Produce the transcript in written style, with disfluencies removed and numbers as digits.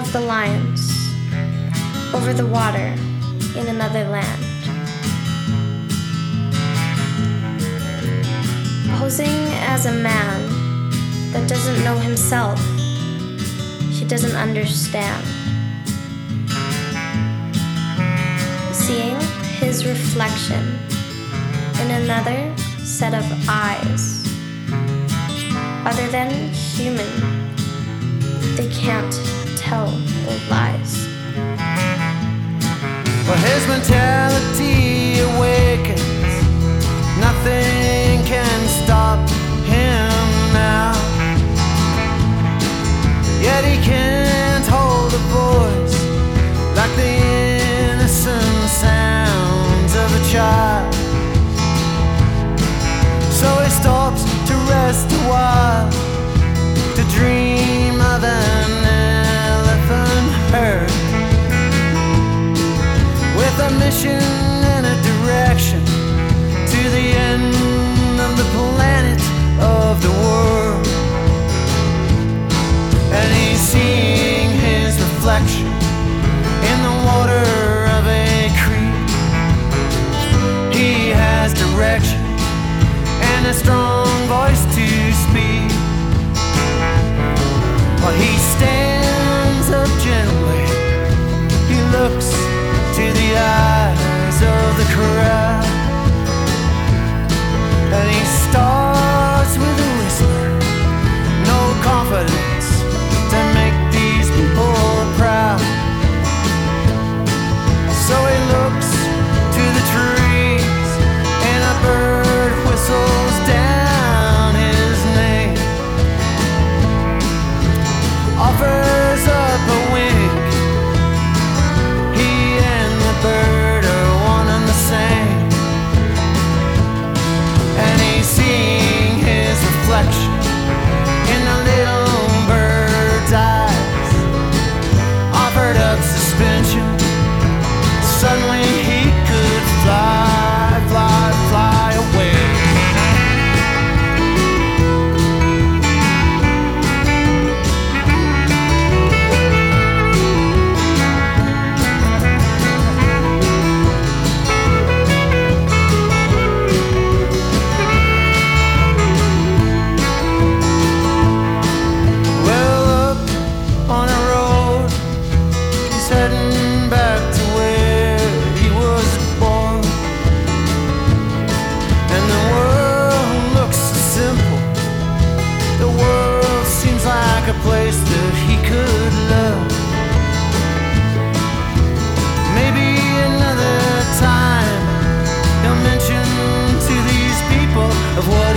of the lions over the water in another land. Posing as a man that doesn't know himself, he doesn't understand. Seeing his reflection in another set of eyes, other than human, they can't tell the lies. Well, his mentality awakens. Nothing can stop him now. Yet he can't hold a voice like the innocent sounds of a child. So he stops to rest a while, to dream of an elephant herd, with a mission and a direction to the end of the planet, of the world. And he's seeing his reflection in the water of a creek. He has direction and a strong voice to speak. While he stands up gently, he looks to the eyes of the crowd, and he starts with a whisper, no confidence to make these people proud. So he looks to the trees, and a bird whistles down his name, offers up a wink. He and the bird are one and the same, and he's seeing his reflection in the little bird's eyes, offered up suspension. Suddenly he could fly, fly, fly away. Well, up on a road, he's heading back to where he was born. And the world looks so simple. The world seems like a place that he could love. Maybe another time he'll mention to these people of what